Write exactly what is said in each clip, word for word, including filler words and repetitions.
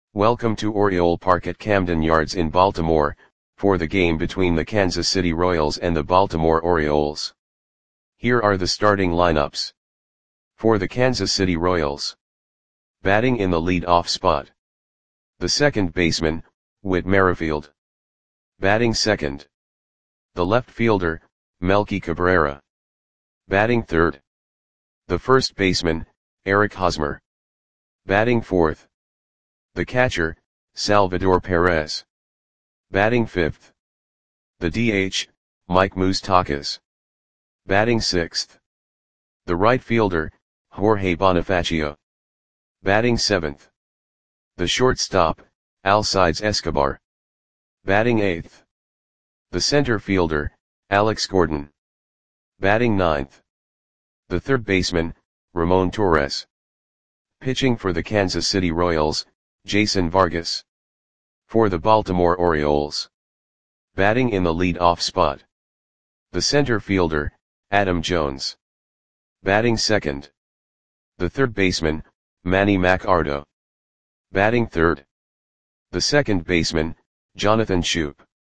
Welcome to Oriole Park at Camden Yards in Baltimore, for the game between the Kansas City Royals and the Baltimore Orioles. Here are the starting lineups. For the Kansas City Royals. Batting in the lead-off spot. The second baseman, Whit Merrifield. Batting second. The left fielder, Melky Cabrera. Batting third. The first baseman, Eric Hosmer. Batting fourth. The catcher, Salvador Perez. Batting fifth. The D H, Mike Moustakas. Batting sixth. The right fielder, Jorge Bonifacio. Batting seventh. The shortstop, Alcides Escobar. Batting eighth. The center fielder, Alex Gordon. Batting ninth. The third baseman, Ramon Torres. Pitching for the Kansas City Royals, Jason Vargas. For the Baltimore Orioles. Batting in the lead-off spot. The center fielder, Adam Jones. Batting second. The third baseman, Manny Machado. Batting third. The second baseman, Jonathan Schoop.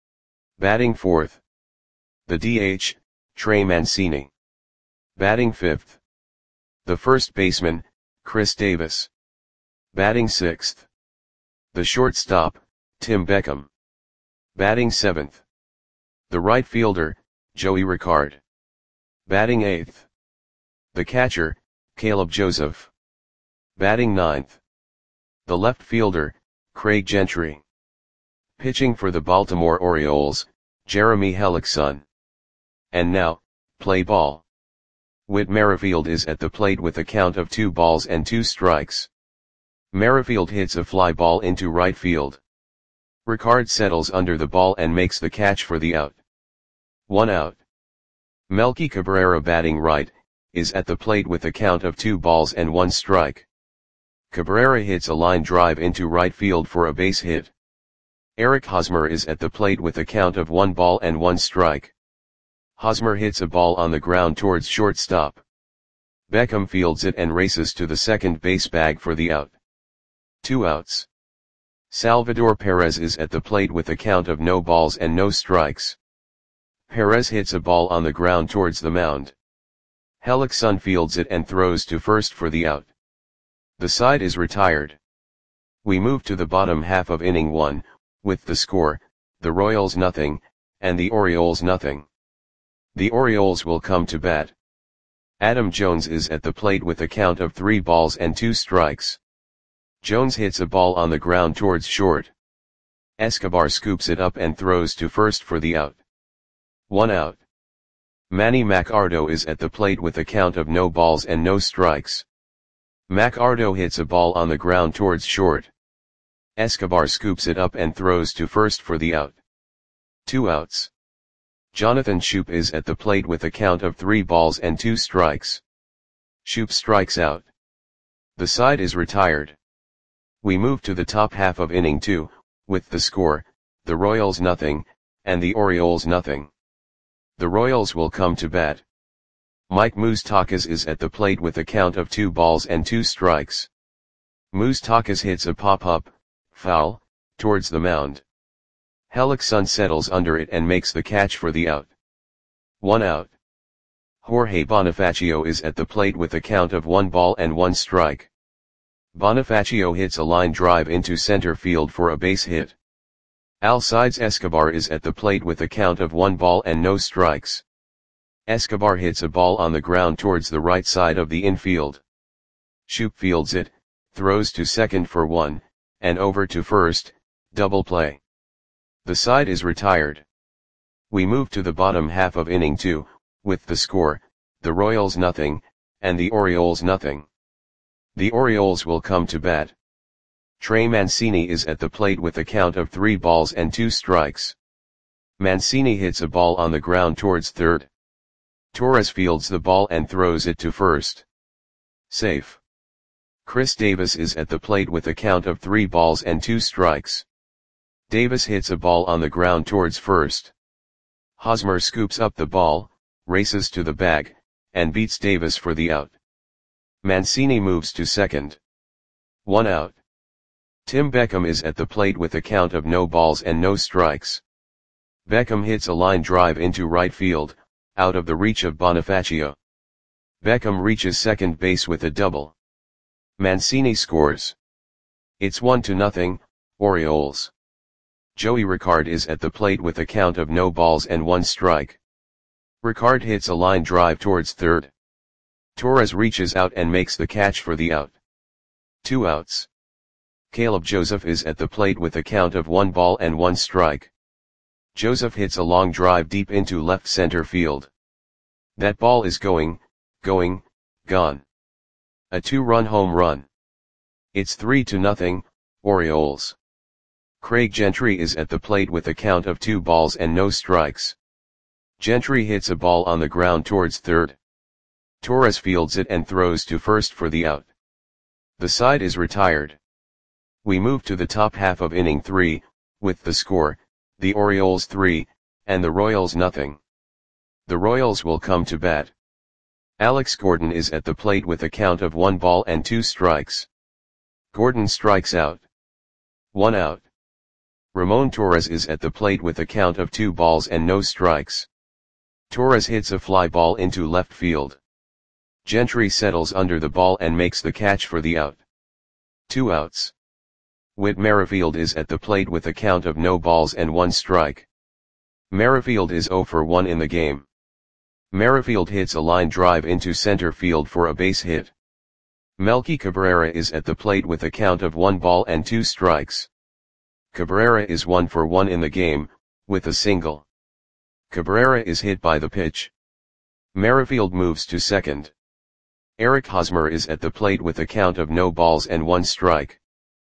Batting fourth. The D H, Trey Mancini. Batting fifth. The first baseman, Chris Davis. Batting sixth. The shortstop, Tim Beckham. Batting seventh. The right fielder, Joey Ricard. Batting eighth. The catcher, Caleb Joseph. Batting ninth. The left fielder, Craig Gentry. Pitching for the Baltimore Orioles, Jeremy Hellickson. And now, play ball. Whit Merrifield is at the plate with a count of two balls and two strikes. Merrifield hits a fly ball into right field. Ricard settles under the ball and makes the catch for the out. One out. Melky Cabrera, batting right, is at the plate with a count of two balls and one strike. Cabrera hits a line drive into right field for a base hit. Eric Hosmer is at the plate with a count of one ball and one strike. Hosmer hits a ball on the ground towards shortstop. Beckham fields it and races to the second base bag for the out. Two outs. Salvador Perez is at the plate with a count of no balls and no strikes. Perez hits a ball on the ground towards the mound. Hellickson fields it and throws to first for the out. The side is retired. We move to the bottom half of inning one, with the score, the Royals nothing, and the Orioles nothing. The Orioles will come to bat. Adam Jones is at the plate with a count of three balls and two strikes. Jones hits a ball on the ground towards short. Escobar scoops it up and throws to first for the out. One out. Manny Machado is at the plate with a count of no balls and no strikes. Machado hits a ball on the ground towards short. Escobar scoops it up and throws to first for the out. Two outs. Jonathan Schoop is at the plate with a count of three balls and two strikes. Schoop strikes out. The side is retired. We move to the top half of inning two, with the score, the Royals nothing, and the Orioles nothing. The Royals will come to bat. Mike Moustakas is at the plate with a count of two balls and two strikes. Moustakas hits a pop-up, foul, towards the mound. Hellickson settles under it and makes the catch for the out. One out. Jorge Bonifacio is at the plate with a count of one ball and one strike. Bonifacio hits a line drive into center field for a base hit. Alcides Escobar is at the plate with a count of one ball and no strikes. Escobar hits a ball on the ground towards the right side of the infield. Schoop fields it, throws to second for one, and over to first, double play. The side is retired. We move to the bottom half of inning two, with the score, the Royals nothing, and the Orioles nothing. The Orioles will come to bat. Trey Mancini is at the plate with a count of three balls and two strikes. Mancini hits a ball on the ground towards third. Torres fields the ball and throws it to first. Safe. Chris Davis is at the plate with a count of three balls and two strikes. Davis hits a ball on the ground towards first. Hosmer scoops up the ball, races to the bag, and beats Davis for the out. Mancini moves to second. One out. Tim Beckham is at the plate with a count of no balls and no strikes. Beckham hits a line drive into right field, out of the reach of Bonifacio. Beckham reaches second base with a double. Mancini scores. It's one to nothing, Orioles. Joey Ricard is at the plate with a count of no balls and one strike. Ricard hits a line drive towards third. Torres reaches out and makes the catch for the out. Two outs. Caleb Joseph is at the plate with a count of one ball and one strike. Joseph hits a long drive deep into left center field. That ball is going, going, gone. A two-run home run. It's three to nothing, Orioles. Craig Gentry is at the plate with a count of two balls and no strikes. Gentry hits a ball on the ground towards third. Torres fields it and throws to first for the out. The side is retired. We move to the top half of inning three, with the score, the Orioles three, and the Royals nothing. The Royals will come to bat. Alex Gordon is at the plate with a count of one ball and two strikes. Gordon strikes out. One out. Ramon Torres is at the plate with a count of two balls and no strikes. Torres hits a fly ball into left field. Gentry settles under the ball and makes the catch for the out. Two outs. Whit Merrifield is at the plate with a count of no balls and one strike. Merrifield is zero for one in the game. Merrifield hits a line drive into center field for a base hit. Melky Cabrera is at the plate with a count of one ball and two strikes. Cabrera is one for one in the game, with a single. Cabrera is hit by the pitch. Merrifield moves to second. Eric Hosmer is at the plate with a count of no balls and one strike.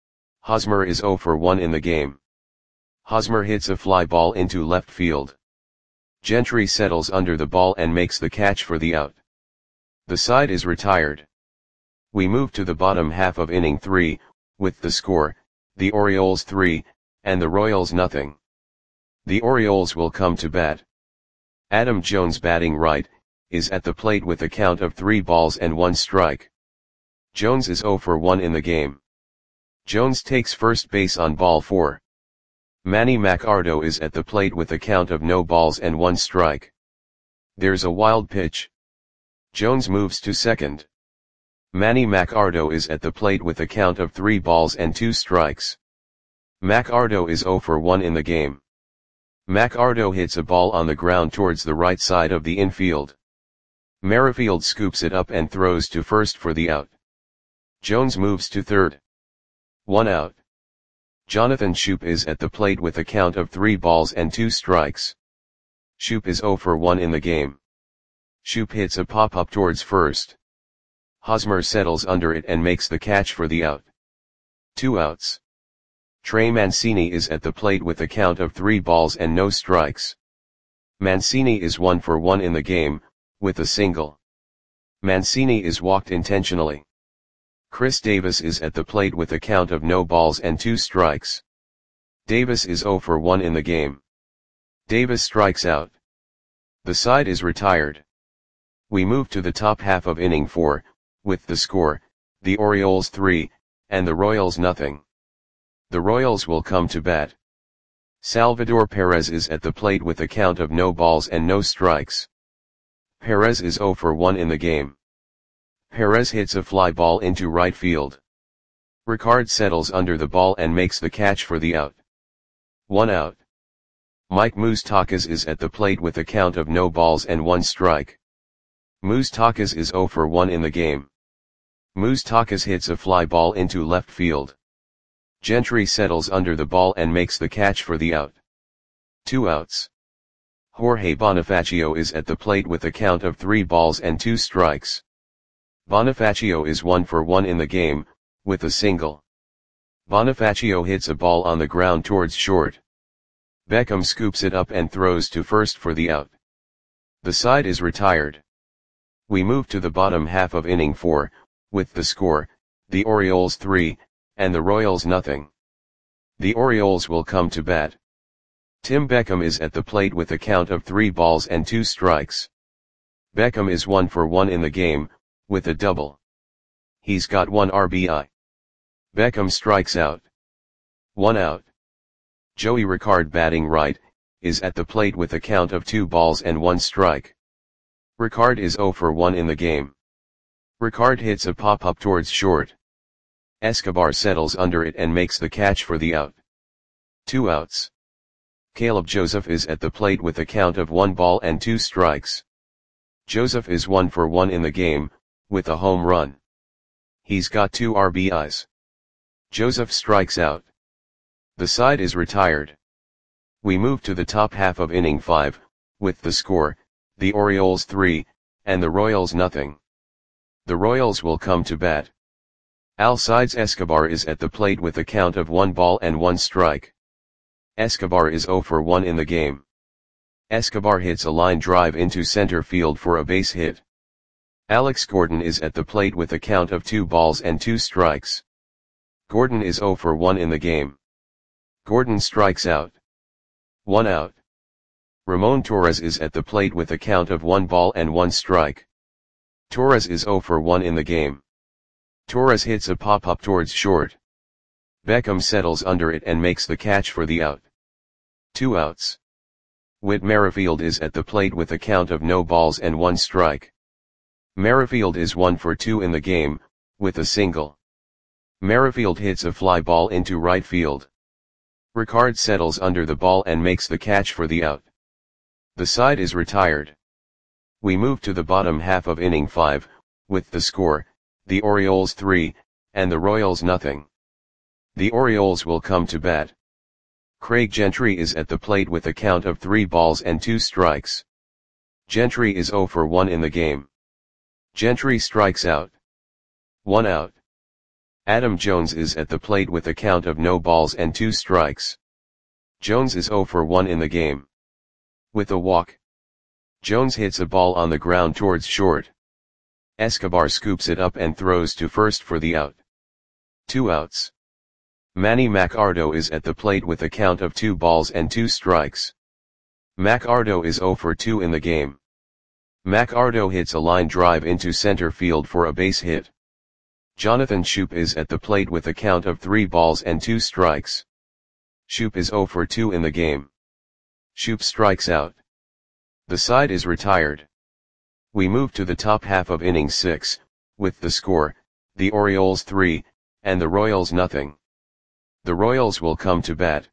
Hosmer is zero for one in the game. Hosmer hits a fly ball into left field. Gentry settles under the ball and makes the catch for the out. The side is retired. We move to the bottom half of inning three, with the score, the Orioles three, and the Royals nothing. The Orioles will come to bat. Adam Jones, batting right, is at the plate with a count of three balls and one strike. Jones is zero for one in the game. Jones takes first base on ball four. Manny Machado is at the plate with a count of no balls and one strike. There's a wild pitch. Jones moves to second. Manny Machado is at the plate with a count of three balls and two strikes. Machado is zero for one in the game. Machado hits a ball on the ground towards the right side of the infield. Merrifield scoops it up and throws to first for the out. Jones moves to third. One out. Jonathan Schoop is at the plate with a count of three balls and two strikes. Schoop is zero for one in the game. Schoop hits a pop-up towards first. Hosmer settles under it and makes the catch for the out. Two outs. Trey Mancini is at the plate with a count of three balls and no strikes. Mancini is one for one in the game, with a single. Mancini is walked intentionally. Chris Davis is at the plate with a count of no balls and two strikes. Davis is zero for one in the game. Davis strikes out. The side is retired. We move to the top half of inning four, with the score, the Orioles three, and the Royals nothing. The Royals will come to bat. Salvador Perez is at the plate with a count of no balls and no strikes. Perez is zero for one in the game. Perez hits a fly ball into right field. Ricard settles under the ball and makes the catch for the out. One out. Mike Moustakas is at the plate with a count of no balls and one strike. Moustakas is zero for one in the game. Moustakas hits a fly ball into left field. Gentry settles under the ball and makes the catch for the out. Two outs. Jorge Bonifacio is at the plate with a count of three balls and two strikes. Bonifacio is one for one in the game, with a single. Bonifacio hits a ball on the ground towards short. Beckham scoops it up and throws to first for the out. The side is retired. We move to the bottom half of inning four, with the score, the Orioles three, and the Royals nothing. The Orioles will come to bat. Tim Beckham is at the plate with a count of three balls and two strikes. Beckham is one for one in the game, with a double. He's got one R B I. Beckham strikes out. One out. Joey Ricard batting right, is at the plate with a count of two balls and one strike. Ricard is zero for one in the game. Ricard hits a pop-up towards short. Escobar settles under it and makes the catch for the out. Two outs. Caleb Joseph is at the plate with a count of one ball and two strikes. Joseph is one for one in the game, with a home run. He's got two R B Is. Joseph strikes out. The side is retired. We move to the top half of inning five, with the score, the Orioles three, and the Royals nothing. The Royals will come to bat. Alcides Escobar is at the plate with a count of one ball and one strike. Escobar is zero for one in the game. Escobar hits a line drive into center field for a base hit. Alex Gordon is at the plate with a count of two balls and two strikes. Gordon is zero for one in the game. Gordon strikes out. One out. Ramon Torres is at the plate with a count of one ball and one strike. Torres is zero for one in the game. Torres hits a pop-up towards short. Beckham settles under it and makes the catch for the out. Two outs. Whit Merrifield is at the plate with a count of no balls and one strike. Merrifield is one for two in the game, with a single. Merrifield hits a fly ball into right field. Ricard settles under the ball and makes the catch for the out. The side is retired. We move to the bottom half of inning five, with the score, the Orioles three, and the Royals nothing. The Orioles will come to bat. Craig Gentry is at the plate with a count of three balls and two strikes. Gentry is zero for one in the game. Gentry strikes out. One out. Adam Jones is at the plate with a count of no balls and two strikes. Jones is zero for one in the game. With a walk. Jones hits a ball on the ground towards short. Escobar scoops it up and throws to first for the out. Two outs. Manny Macardo is at the plate with a count of two balls and two strikes. Macardo is zero for two in the game. Macardo hits a line drive into center field for a base hit. Jonathan Schoop is at the plate with a count of three balls and two strikes. Schoop is zero for two in the game. Schoop strikes out. The side is retired. We move to the top half of inning six, with the score, the Orioles three, and the Royals nothing. The Royals will come to bat.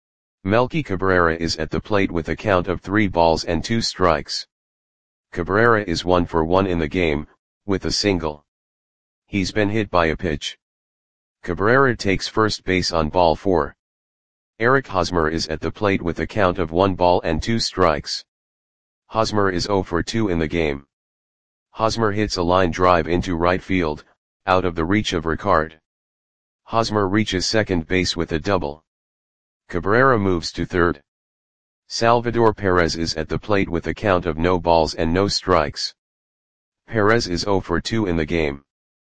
Melky Cabrera is at the plate with a count of three balls and two strikes. Cabrera is one for one in the game, with a single. He's been hit by a pitch. Cabrera takes first base on ball four. Eric Hosmer is at the plate with a count of one ball and two strikes. Hosmer is zero for two in the game. Hosmer hits a line drive into right field, out of the reach of Ricard. Hosmer reaches second base with a double. Cabrera moves to third. Salvador Perez is at the plate with a count of no balls and no strikes. Perez is zero for two in the game.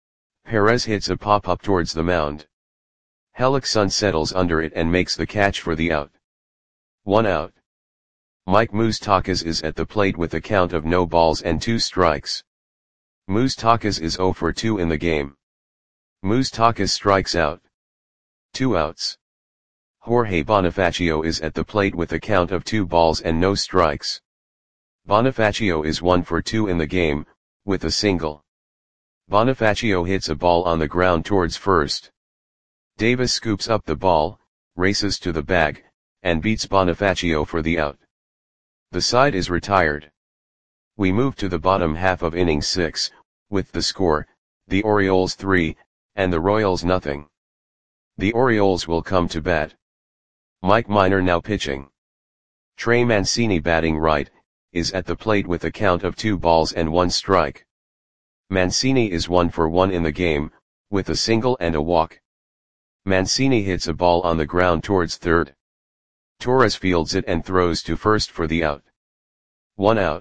Perez hits a pop-up towards the mound. Hellickson settles under it and makes the catch for the out. One out. Mike Moustakas is at the plate with a count of no balls and two strikes. Moustakas is zero for two in the game. Moustakas strikes out. Two outs. Jorge Bonifacio is at the plate with a count of two balls and no strikes. Bonifacio is one for two in the game, with a single. Bonifacio hits a ball on the ground towards first. Davis scoops up the ball, races to the bag, and beats Bonifacio for the out. The side is retired. We move to the bottom half of inning six, with the score, the Orioles three, and the Royals nothing. The Orioles will come to bat. Mike Minor now pitching. Trey Mancini batting right, is at the plate with a count of two balls and one strike. Mancini is one for one in the game, with a single and a walk. Mancini hits a ball on the ground towards third. Torres fields it and throws to first for the out. One out.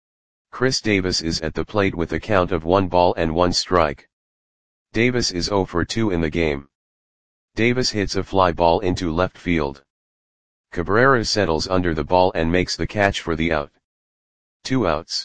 Chris Davis is at the plate with a count of one ball and one strike. Davis is zero for two in the game. Davis hits a fly ball into left field. Cabrera settles under the ball and makes the catch for the out. Two outs.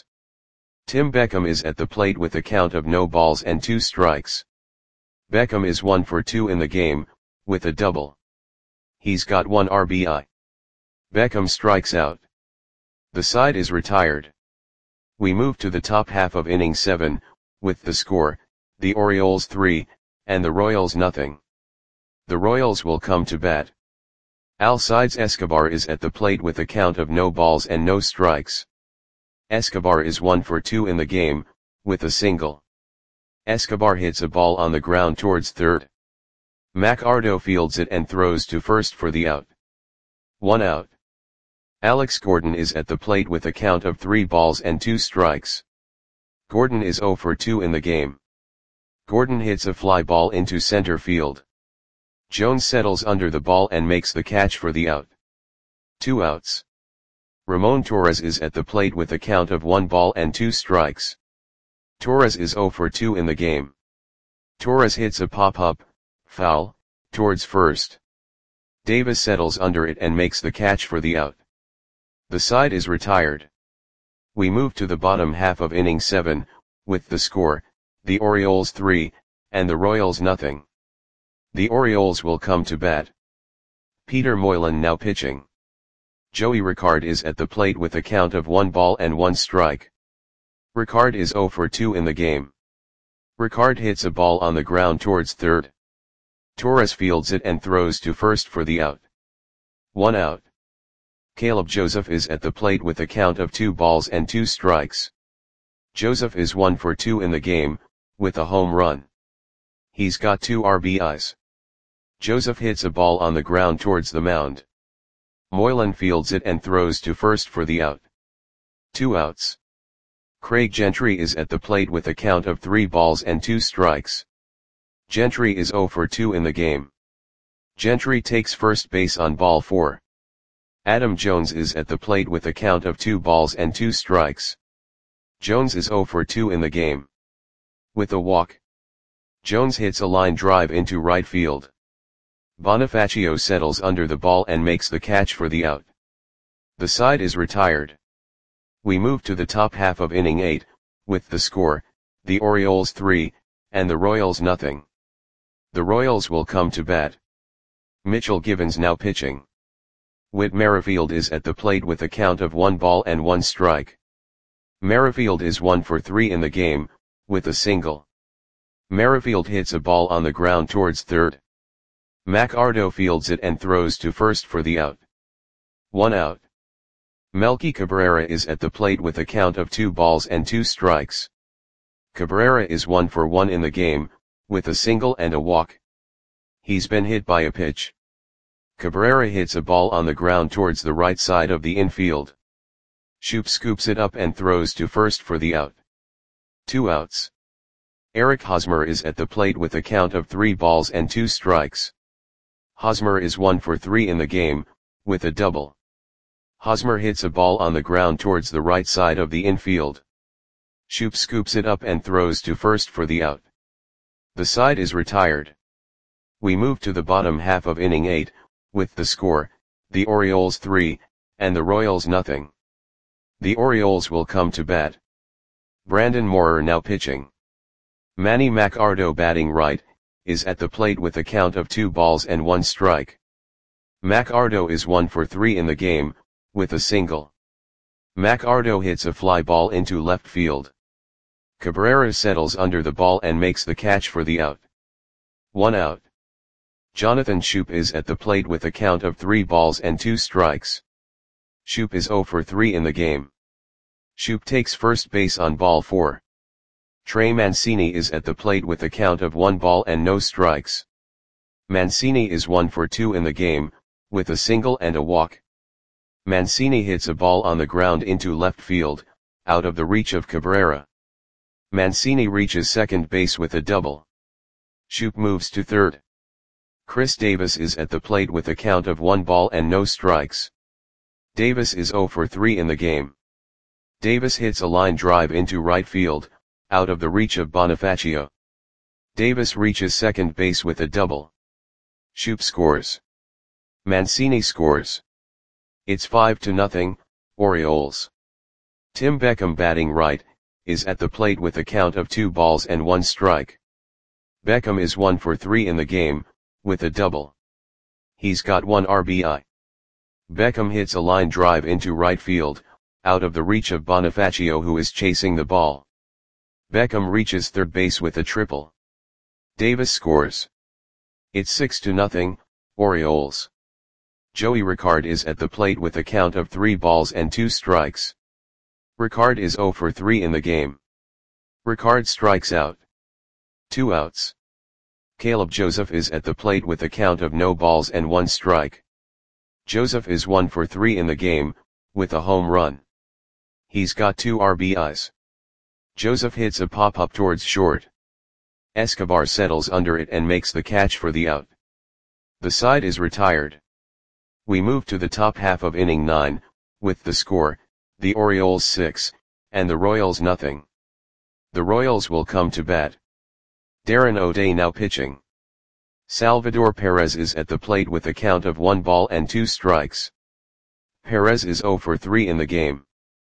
Tim Beckham is at the plate with a count of no balls and two strikes. Beckham is one for two in the game, with a double. He's got one R B I. Beckham strikes out. The side is retired. We move to the top half of inning seven, with the score, the Orioles three, and the Royals nothing. The Royals will come to bat. Alcides Escobar is at the plate with a count of no balls and no strikes. Escobar is one for two in the game, with a single. Escobar hits a ball on the ground towards third. McArdo fields it and throws to first for the out. One out. Alex Gordon is at the plate with a count of three balls and two strikes. Gordon is zero for two in the game. Gordon hits a fly ball into center field. Jones settles under the ball and makes the catch for the out. Two outs. Ramon Torres is at the plate with a count of one ball and two strikes. Torres is zero for two in the game. Torres hits a pop-up, foul, towards first. Davis settles under it and makes the catch for the out. The side is retired. We move to the bottom half of inning seven, with the score, the Orioles three, and the Royals nothing. The Orioles will come to bat. Peter Moylan now pitching. Joey Ricard is at the plate with a count of one ball and one strike. Ricard is zero for two in the game. Ricard hits a ball on the ground towards third. Torres fields it and throws to first for the out. One out. Caleb Joseph is at the plate with a count of two balls and two strikes. Joseph is one for two in the game, with a home run. He's got two R B Is. Joseph hits a ball on the ground towards the mound. Moylan fields it and throws to first for the out. Two outs. Craig Gentry is at the plate with a count of three balls and two strikes. Gentry is zero for two in the game. Gentry takes first base on ball four. Adam Jones is at the plate with a count of two balls and two strikes. Jones is zero for two in the game. With a walk. Jones hits a line drive into right field. Bonifacio settles under the ball and makes the catch for the out. The side is retired. We move to the top half of inning eight, with the score, the Orioles three, and the Royals nothing. The Royals will come to bat. Mitchell Givens now pitching. Whit Merrifield is at the plate with a count of one ball and one strike. Merrifield is one for three in the game, with a single. Merrifield hits a ball on the ground towards third. McArdo fields it and throws to first for the out. One out. Melky Cabrera is at the plate with a count of two balls and two strikes. Cabrera is one for one in the game, with a single and a walk. He's been hit by a pitch. Cabrera hits a ball on the ground towards the right side of the infield. Shoop scoops it up and throws to first for the out. Two outs. Eric Hosmer is at the plate with a count of three balls and two strikes. Hosmer is one for three in the game, with a double. Hosmer hits a ball on the ground towards the right side of the infield. Shoop scoops it up and throws to first for the out. The side is retired. We move to the bottom half of inning eight, with the score, the Orioles three, and the Royals nothing. The Orioles will come to bat. Brandon Moorer now pitching. Manny McArdo batting right, is at the plate with a count of two balls and one strike. McArdo is one for three in the game, with a single. McArdo hits a fly ball into left field. Cabrera settles under the ball and makes the catch for the out. One out. Jonathan Shoop is at the plate with a count of three balls and two strikes. Shoop is zero for three in the game. Shoop takes first base on ball four. Trey Mancini is at the plate with a count of one ball and no strikes. Mancini is one for two in the game, with a single and a walk. Mancini hits a ball on the ground into left field, out of the reach of Cabrera. Mancini reaches second base with a double. Shoop moves to third. Chris Davis is at the plate with a count of one ball and no strikes. Davis is zero for three in the game. Davis hits a line drive into right field, out of the reach of Bonifacio. Davis reaches second base with a double. Shoop scores. Mancini scores. It's five to nothing, Orioles. Tim Beckham batting right, is at the plate with a count of two balls and one strike. Beckham is one for three in the game, with a double. He's got one R B I. Beckham hits a line drive into right field, out of the reach of Bonifacio, who is chasing the ball. Beckham reaches third base with a triple. Davis scores. It's six to nothing, Orioles. Joey Ricard is at the plate with a count of three balls and two strikes. Ricard is zero for three in the game. Ricard strikes out. Two outs. Caleb Joseph is at the plate with a count of no balls and one strike. Joseph is one for three in the game, with a home run. He's got two R B Is. Joseph hits a pop-up towards short. Escobar settles under it and makes the catch for the out. The side is retired. We move to the top half of inning nine, with the score, the Orioles six, and the Royals nothing. The Royals will come to bat. Darren O'Day now pitching. Salvador Perez is at the plate with a count of one ball and two strikes. Perez is zero for three in the game.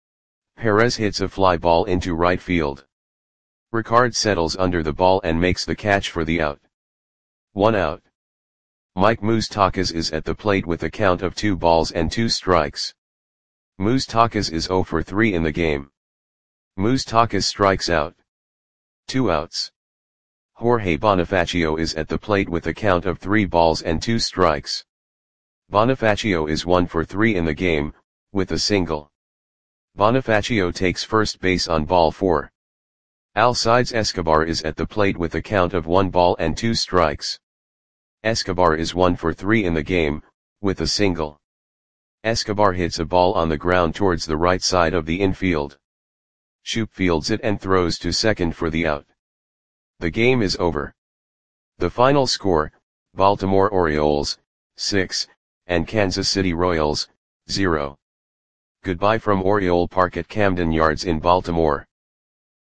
Perez hits a fly ball into right field. Ricard settles under the ball and makes the catch for the out. One out. Mike Moustakas is at the plate with a count of two balls and two strikes. Moustakas is zero for three in the game. Moustakas strikes out. Two outs. Jorge Bonifacio is at the plate with a count of three balls and two strikes. Bonifacio is one for three in the game, with a single. Bonifacio takes first base on ball four. Alcides Escobar is at the plate with a count of one ball and two strikes. Escobar is one for three in the game, with a single. Escobar hits a ball on the ground towards the right side of the infield. Shoop fields it and throws to second for the out. The game is over. The final score, Baltimore Orioles, six, and Kansas City Royals, zero. Goodbye from Oriole Park at Camden Yards in Baltimore.